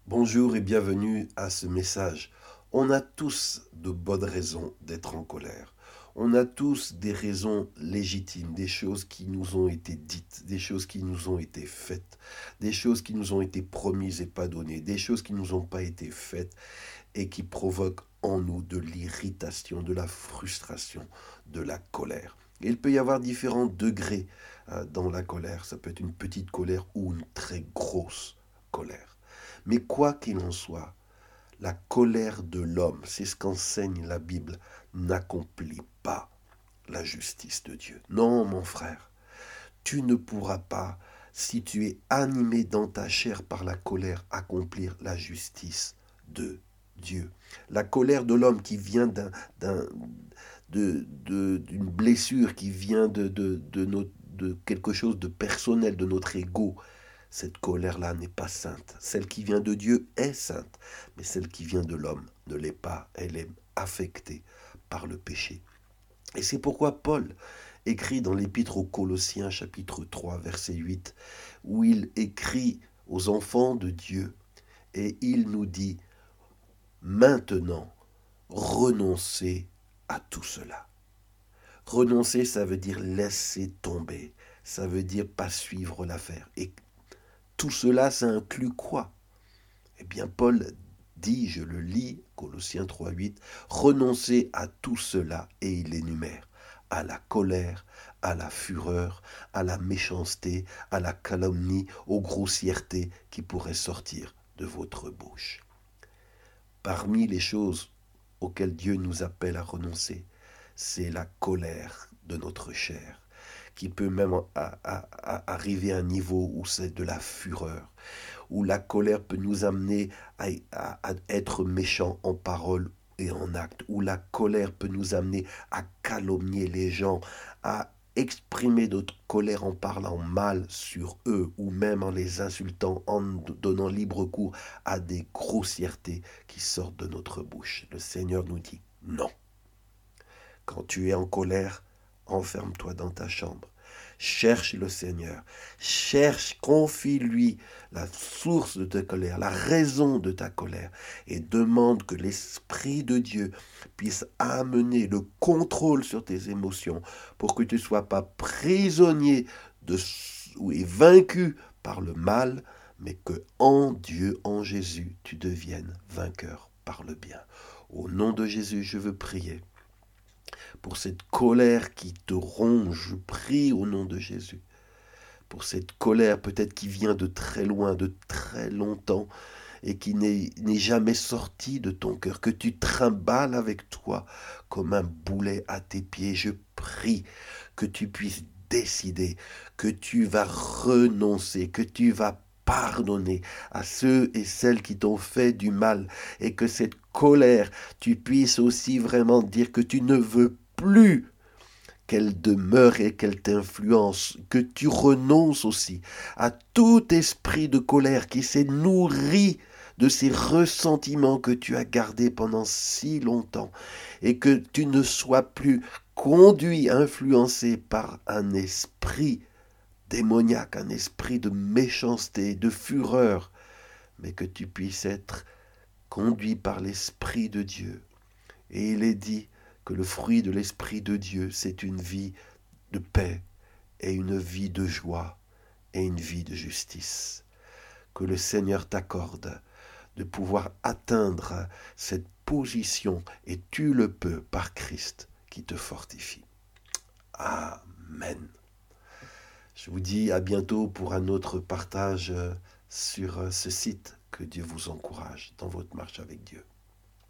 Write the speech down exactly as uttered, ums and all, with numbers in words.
Bonjour et bienvenue à ce message. On a tous de bonnes raisons d'être en colère. On a tous des raisons légitimes, des choses qui nous ont été dites, des choses qui nous ont été faites, des choses qui nous ont été promises et pas données, des choses qui ne nous ont pas été faites et qui provoquent en nous de l'irritation, de la frustration, de la colère. Et il peut y avoir différents degrés euh, dans la colère. Ça peut être une petite colère ou une très grosse colère. Mais quoi qu'il en soit, la colère de l'homme, c'est ce qu'enseigne la Bible, n'accomplit pas la justice de Dieu. Non, mon frère, tu ne pourras pas, si tu es animé dans ta chair par la colère, accomplir la justice de Dieu. La colère de l'homme qui vient d'un, d'un, de, de, d'une blessure, qui vient de, de, de, notre, de quelque chose de personnel, de notre ego, cette colère-là n'est pas sainte. Celle qui vient de Dieu est sainte, mais celle qui vient de l'homme ne l'est pas. Elle est affectée par le péché. Et c'est pourquoi Paul écrit dans l'Épître aux Colossiens chapitre trois verset huit, où il écrit aux enfants de Dieu et il nous dit « Maintenant, renoncez à tout cela ». Renoncer, ça veut dire laisser tomber, ça veut dire pas suivre l'affaire. Et tout cela, ça inclut quoi? Eh bien, Paul dit, je le lis, Colossiens trois huit, renoncez à tout cela, et il énumère, à la colère, à la fureur, à la méchanceté, à la calomnie, aux grossièretés qui pourraient sortir de votre bouche. Parmi les choses auxquelles Dieu nous appelle à renoncer, c'est la colère de notre chair, qui peut même à, à, à arriver à un niveau où c'est de la fureur, où la colère peut nous amener à, à, à être méchants en parole et en acte, où la colère peut nous amener à calomnier les gens, à exprimer notre colère en parlant mal sur eux ou même en les insultant, en donnant libre cours à des grossièretés qui sortent de notre bouche. Le Seigneur nous dit non. Quand tu es en colère, enferme-toi dans ta chambre. Cherche le Seigneur. Cherche, confie-lui la source de ta colère, la raison de ta colère, et demande que l'Esprit de Dieu puisse amener le contrôle sur tes émotions pour que tu ne sois pas prisonnier de, et vaincu par le mal, mais que en Dieu, en Jésus, tu deviennes vainqueur par le bien. Au nom de Jésus, je veux prier pour cette colère qui te ronge, je prie au nom de Jésus. Pour cette colère peut-être qui vient de très loin, de très longtemps, et qui n'est, n'est jamais sortie de ton cœur, que tu trimbales avec toi comme un boulet à tes pieds. Je prie que tu puisses décider, que tu vas renoncer, que tu vas pardonner à ceux et celles qui t'ont fait du mal, et que cette colère, tu puisses aussi vraiment dire que tu ne veux plus qu'elle demeure et qu'elle t'influence, que tu renonces aussi à tout esprit de colère qui s'est nourri de ces ressentiments que tu as gardés pendant si longtemps, et que tu ne sois plus conduit, influencé par un esprit démoniaque, un esprit de méchanceté, de fureur, mais que tu puisses être conduit par l'Esprit de Dieu. Et il est dit que le fruit de l'Esprit de Dieu, c'est une vie de paix et une vie de joie et une vie de justice. Que le Seigneur t'accorde de pouvoir atteindre cette position, et tu le peux par Christ qui te fortifie. Amen. Je vous dis à bientôt pour un autre partage sur ce site. Que Dieu vous encourage dans votre marche avec Dieu.